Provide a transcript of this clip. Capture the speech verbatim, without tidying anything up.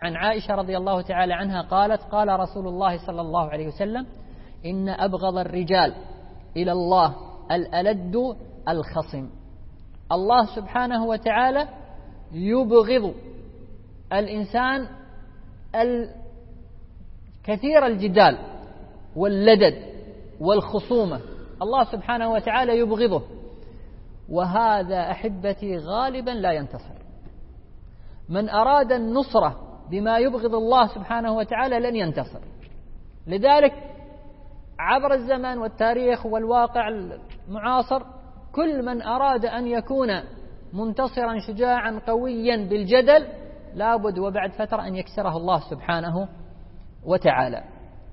عن عائشة رضي الله تعالى عنها قالت قال رسول الله صلى الله عليه وسلم إن أبغض الرجال إلى الله الألد الخصم. الله سبحانه وتعالى يبغض الإنسان كثير الجدال واللدد والخصومة، الله سبحانه وتعالى يبغضه، وهذا أحبتي غالبا لا ينتصر. من أراد النصرة بما يبغض الله سبحانه وتعالى لن ينتصر. لذلك عبر الزمن والتاريخ والواقع المعاصر كل من أراد أن يكون منتصرا شجاعا قويا بالجدل لابد وبعد فترة أن يكسره الله سبحانه وتعالى.